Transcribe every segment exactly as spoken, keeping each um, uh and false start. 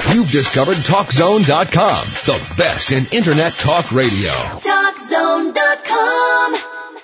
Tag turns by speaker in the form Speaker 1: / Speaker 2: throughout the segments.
Speaker 1: You've discovered Talk Zone dot com, the best in Internet talk radio.
Speaker 2: Talk Zone dot com.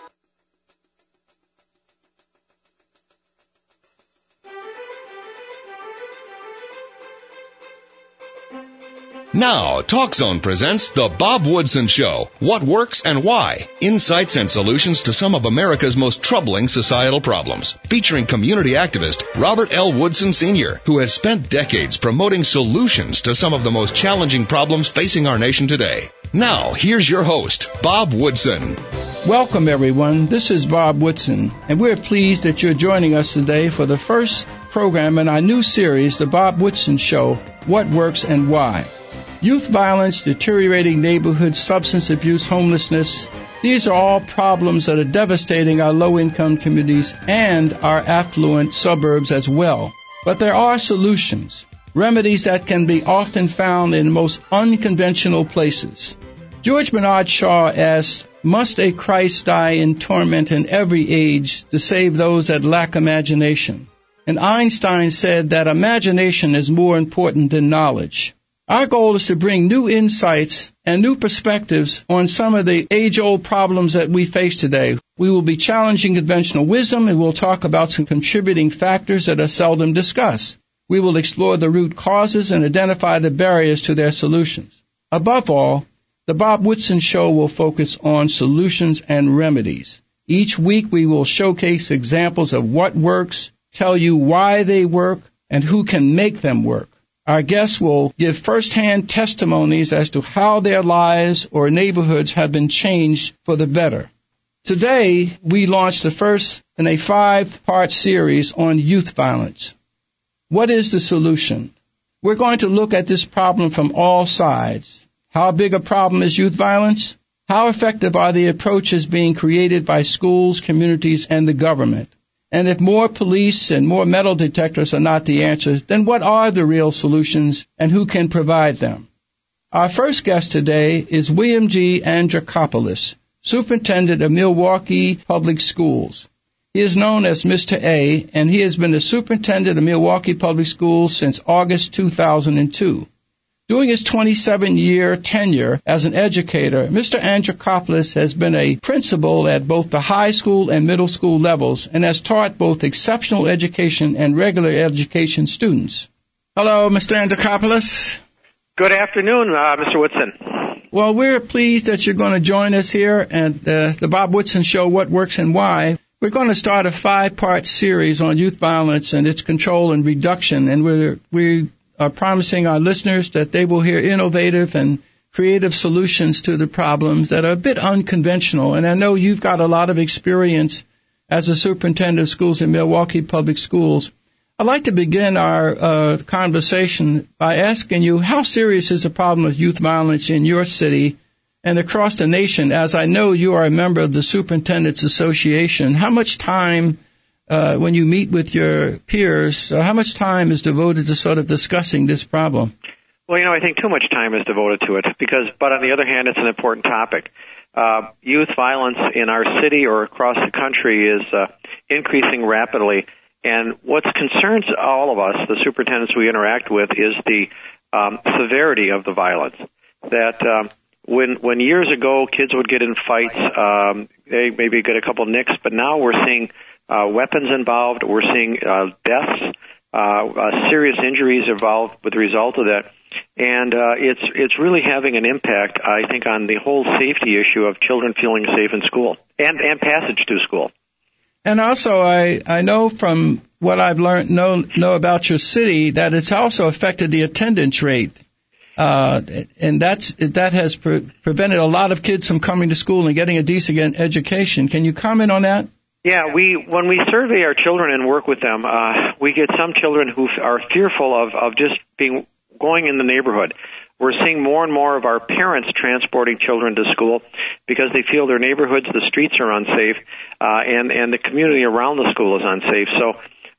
Speaker 1: Now, TalkZone presents The Bob Woodson Show. What works and why? Insights and solutions to some of America's most troubling societal problems. Featuring community activist Robert L. Woodson Senior, who has spent decades promoting solutions to some of the most challenging problems facing our nation today. Now, here's your host, Bob Woodson.
Speaker 3: Welcome, everyone. This is Bob Woodson, and we're pleased that you're joining us today for the first program in our new series, The Bob Woodson Show, What Works and Why. Youth violence, deteriorating neighborhoods, substance abuse, homelessness, these are all problems that are devastating our low-income communities and our affluent suburbs as well. But there are solutions, remedies that can be often found in most unconventional places. George Bernard Shaw asked, "Must a Christ die in torment in every age to save those that lack imagination?" And Einstein said that imagination is more important than knowledge. Our goal is to bring new insights and new perspectives on some of the age-old problems that we face today. We will be challenging conventional wisdom, and we'll talk about some contributing factors that are seldom discussed. We will explore the root causes and identify the barriers to their solutions. Above all, the Bob Woodson Show will focus on solutions and remedies. Each week we will showcase examples of what works, tell you why they work, and who can make them work. Our guests will give first-hand testimonies as to how their lives or neighborhoods have been changed for the better. Today, we launched the first in a five-part series on youth violence. What is the solution? We're going to look at this problem from all sides. How big a problem is youth violence? How effective are the approaches being created by schools, communities, and the government? And if more police and more metal detectors are not the answer, then what are the real solutions and who can provide them? Our first guest today is William G. Andrikopoulos, Superintendent of Milwaukee Public Schools. He is known as Mister A, and he has been the Superintendent of Milwaukee Public Schools since August two thousand two. During his twenty-seven-year tenure as an educator, Mister Andrikopoulos has been a principal at both the high school and middle school levels and has taught both exceptional education and regular education students. Hello, Mister Andrikopoulos.
Speaker 4: Good afternoon, uh, Mister Woodson.
Speaker 3: Well, we're pleased that you're going to join us here at uh, the Bob Woodson Show, What Works and Why. We're going to start a five-part series on youth violence and its control and reduction, and we're we are promising our listeners that they will hear innovative and creative solutions to the problems that are a bit unconventional. And I know you've got a lot of experience as a superintendent of schools in Milwaukee Public Schools. I'd like to begin our uh, conversation by asking you, how serious is the problem of youth violence in your city and across the nation? As I know you are a member of the Superintendents Association, how much time Uh, when you meet with your peers, uh, how much time is devoted to sort of discussing this problem?
Speaker 4: Well, you know, I think too much time is devoted to it because, but on the other hand, it's an important topic. Uh, youth violence in our city or across the country is uh, increasing rapidly, and what concerns all of us, the superintendents we interact with, is the um, severity of the violence. That um, when when years ago kids would get in fights, um, they maybe get a couple nicks, but now we're seeing Uh, weapons involved. We're seeing uh, deaths, uh, uh, serious injuries involved with the result of that, and uh, it's it's really having an impact, I think, on the whole safety issue of children feeling safe in school and, and passage to school.
Speaker 3: And also, I, I know from what I've learned know know about your city that it's also affected the attendance rate, uh, and that's that has pre- prevented a lot of kids from coming to school and getting a decent education. Can you comment on that?
Speaker 4: Yeah, we when we survey our children and work with them, uh, we get some children who are fearful of, of just being going in the neighborhood. We're seeing more and more of our parents transporting children to school because they feel their neighborhoods, the streets are unsafe, uh, and, and the community around the school is unsafe. So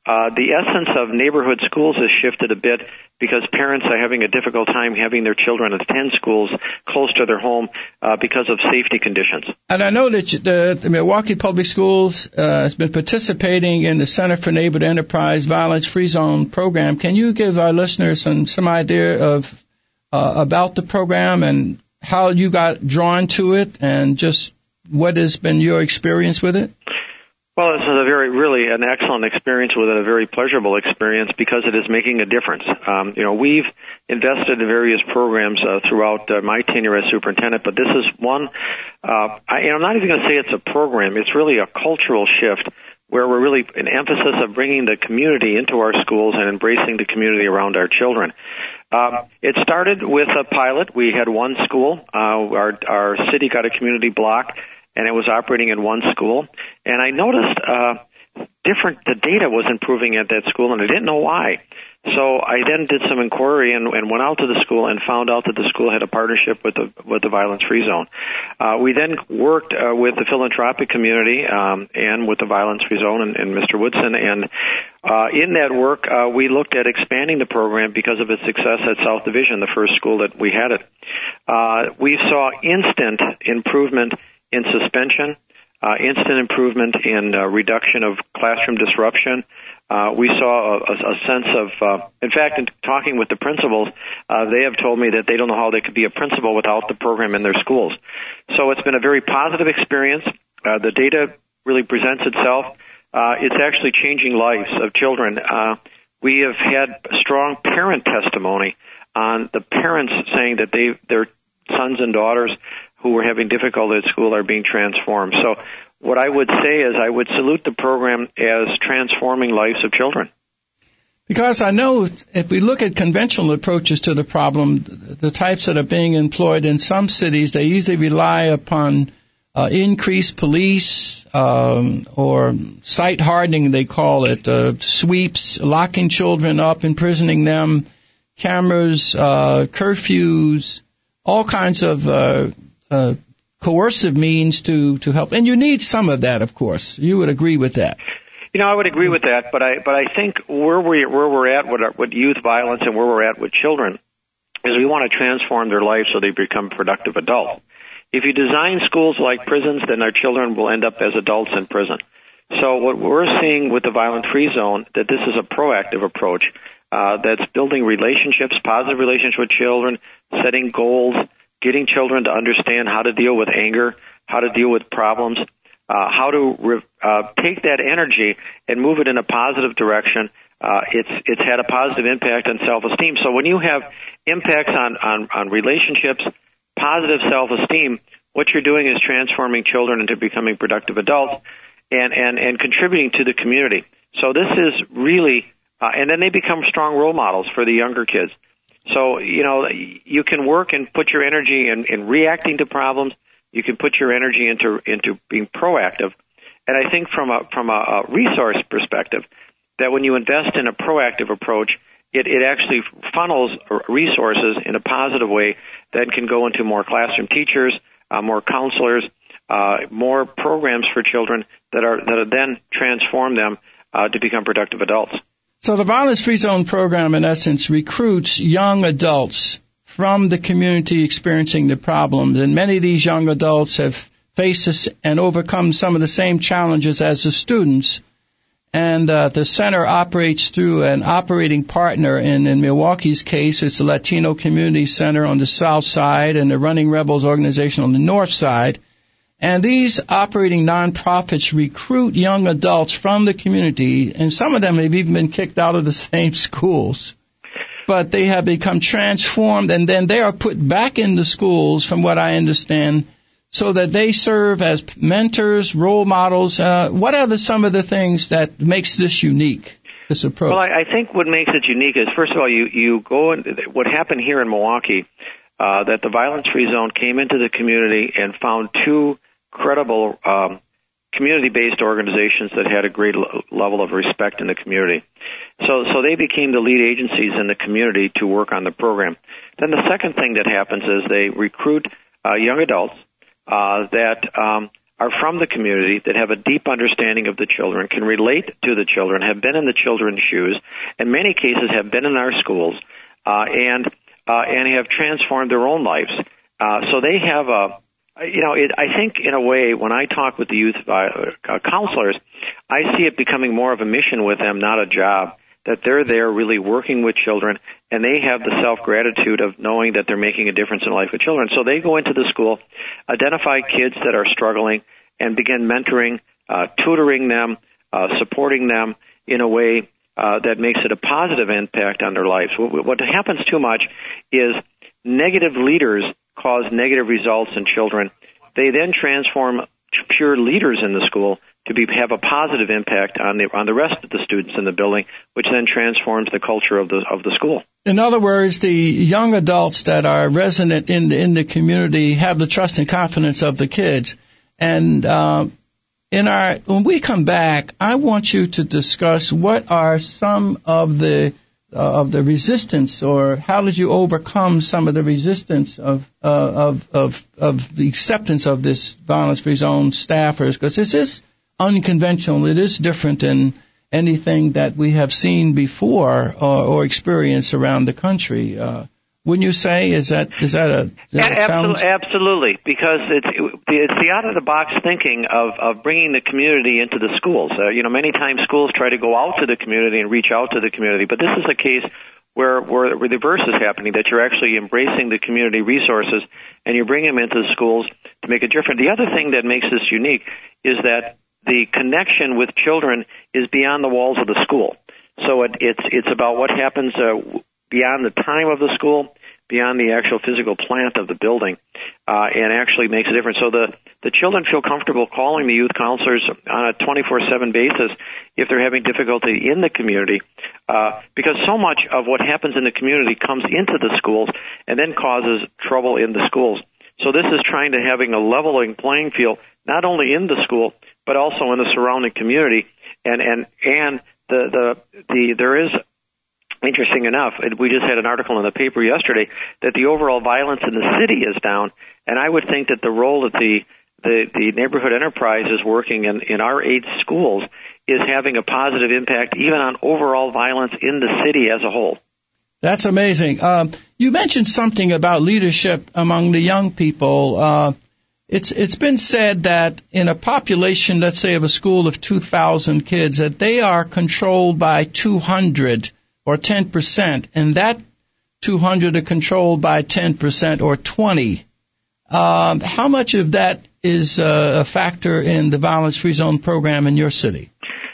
Speaker 4: Uh, the essence of neighborhood schools has shifted a bit because parents are having a difficult time having their children attend schools close to their home uh, because of safety conditions.
Speaker 3: And I know that the, the Milwaukee Public Schools uh, has been participating in the Center for Neighborhood Enterprise Violence Free Zone program. Can you give our listeners some, some idea of uh, about the program and how you got drawn to it and just what has been your experience with it?
Speaker 4: Well, this is a very, really an excellent experience with it, a very pleasurable experience because it is making a difference. Um, you know, we've invested in various programs uh, throughout uh, my tenure as superintendent, but this is one, uh, I, and I'm not even going to say it's a program. It's really a cultural shift where we're really an emphasis of bringing the community into our schools and embracing the community around our children. Uh, it started with a pilot. We had one school. Uh, our, our city got a community block, and it was operating in one school. And I noticed uh, different, the data was improving at that school, and I didn't know why. So I then did some inquiry and, and went out to the school and found out that the school had a partnership with the with the Violence Free Zone. Uh, we then worked uh, with the philanthropic community um, and with the Violence Free Zone and, and Mister Woodson. And uh, in that work, uh, we looked at expanding the program because of its success at South Division, the first school that we had it. Uh, we saw instant improvement in suspension, uh, instant improvement in uh, reduction of classroom disruption. Uh, we saw a, a sense of, uh, in fact, in talking with the principals, uh, they have told me that they don't know how they could be a principal without the program in their schools. So it's been a very positive experience. Uh, the data really presents itself. Uh, it's actually changing lives of children. Uh, we have had strong parent testimony on the parents saying that they, their sons and daughters who were having difficulty at school are being transformed. So what I would say is I would salute the program as transforming lives of children.
Speaker 3: Because I know if we look at conventional approaches to the problem, the types that are being employed in some cities, they usually rely upon uh, increased police um, or site hardening, they call it, uh, sweeps, locking children up, imprisoning them, cameras, uh, curfews, all kinds of uh, uh, coercive means to, to help. And you need some of that, of course. You would agree with that.
Speaker 4: You know, I would agree with that, but I but I think where we where we're at with, our, with youth violence and where we're at with children is we want to transform their lives so they become productive adults. If you design schools like prisons, then our children will end up as adults in prison. So what we're seeing with the Violence Free Zone, that this is a proactive approach uh, that's building relationships, positive relationships with children, setting goals, getting children to understand how to deal with anger, how to deal with problems, uh, how to re- uh, take that energy and move it in a positive direction. Uh, it's it's had a positive impact on self-esteem. So when you have impacts on, on, on relationships, positive self-esteem, what you're doing is transforming children into becoming productive adults and, and, and contributing to the community. So this is really, uh, and then they become strong role models for the younger kids. So, you know, you can work and put your energy in, in reacting to problems. You can put your energy into into being proactive. And I think from a from a, a resource perspective, that when you invest in a proactive approach, it, it actually funnels resources in a positive way that can go into more classroom teachers, uh, more counselors, uh, more programs for children that are that are then transform them uh, to become productive adults.
Speaker 3: So the Violence Free Zone program, in essence, recruits young adults from the community experiencing the problems. And many of these young adults have faced and overcome some of the same challenges as the students. And uh, the center operates through an operating partner. In, in Milwaukee's case, it's the Latino Community Center on the south side and the Running Rebels organization on the north side. And these operating nonprofits recruit young adults from the community, and some of them have even been kicked out of the same schools. But they have become transformed, and then they are put back in the schools, from what I understand, so that they serve as mentors, role models. Uh, what are the, some of the things that makes this unique, this approach?
Speaker 4: Well, I, I think what makes it unique is, first of all, you, you go in, what happened here in Milwaukee, uh, that the Violence Free Zone came into the community and found two credible um, community-based organizations that had a great l- level of respect in the community. So so they became the lead agencies in the community to work on the program. Then the second thing that happens is they recruit uh, young adults uh, that um, are from the community, that have a deep understanding of the children, can relate to the children, have been in the children's shoes, in many cases have been in our schools, uh, and uh, and have transformed their own lives. Uh, so they have a, you know, it, I think in a way when I talk with the youth uh, counselors, I see it becoming more of a mission with them, not a job, that they're there really working with children, and they have the self-gratitude of knowing that they're making a difference in the life of children. So they go into the school, identify kids that are struggling, and begin mentoring, uh, tutoring them, uh, supporting them in a way uh, that makes it a positive impact on their lives. What, what happens too much is negative leaders cause negative results in children. They then transform pure leaders in the school to be have a positive impact on the on the rest of the students in the building, which then transforms the culture of the of the school.
Speaker 3: In other words, the young adults that are resident in the in the community have the trust and confidence of the kids. And uh, in our when we come back, I want you to discuss what are some of the uh, of the resistance, or how did you overcome some of the resistance of uh, of of of the acceptance of this violence-free zone staffers, because this is unconventional. It is different than anything that we have seen before or, or experienced around the country. Uh, wouldn't you say? Is that is that a, is that a challenge?
Speaker 4: Absolutely, because it's it's the out of the box thinking of of bringing the community into the schools. Uh, you know, many times schools try to go out to the community and reach out to the community, but this is a case where where, where the reverse is happening. That you're actually embracing the community resources and you bring them into the schools to make a difference. The other thing that makes this unique is that the connection with children is beyond the walls of the school. So it, it's it's about what happens uh, beyond the time of the school, beyond the actual physical plant of the building, uh, and actually makes a difference. So the, the children feel comfortable calling the youth counselors on a twenty-four seven basis if they're having difficulty in the community, uh, because so much of what happens in the community comes into the schools and then causes trouble in the schools. So this is trying to having a leveling playing field, not only in the school, but also in the surrounding community. And, and, and the, the, the, there is, interesting enough, we just had an article in the paper yesterday that the overall violence in the city is down. And I would think that the role that the, the, the neighborhood enterprise is working in, in our eight schools is having a positive impact even on overall violence in the city as a whole.
Speaker 3: That's amazing. Um, you mentioned something about leadership among the young people. Uh, It's it's been said that in a population, let's say, of a school of two thousand kids, that they are controlled by two hundred or ten percent, and that two hundred are controlled by ten percent or twenty. Um, how much of that is uh, a factor in the violence-free zone program in your city?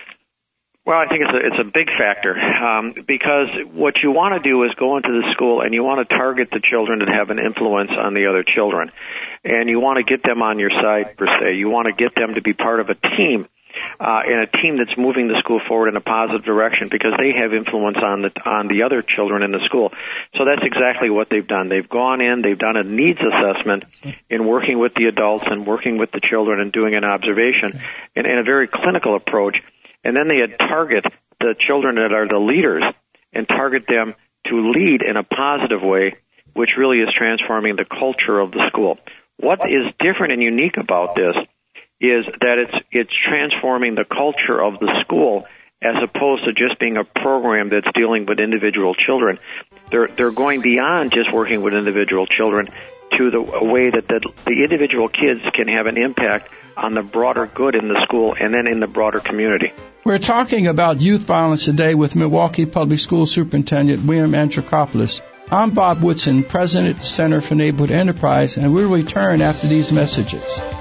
Speaker 4: Well, I think it's a, it's a big factor um, because what you want to do is go into the school and you want to target the children that have an influence on the other children. And you want to get them on your side, per se. You want to get them to be part of a team, uh, and a team that's moving the school forward in a positive direction because they have influence on the on the other children in the school. So that's exactly what they've done. They've gone in, they've done a needs assessment in working with the adults and working with the children and doing an observation in, in a very clinical approach. And then they had target the children that are the leaders and target them to lead in a positive way, which really is transforming the culture of the school. What is different and unique about this is that it's it's transforming the culture of the school as opposed to just being a program that's dealing with individual children. They're they're going beyond just working with individual children to the a way that the, the individual kids can have an impact on the broader good in the school and then in the broader community.
Speaker 3: We're talking about youth violence today with Milwaukee Public School Superintendent William Antrikopoulos. I'm Bob Woodson, President, Center for Neighborhood Enterprise, and we'll return after these messages.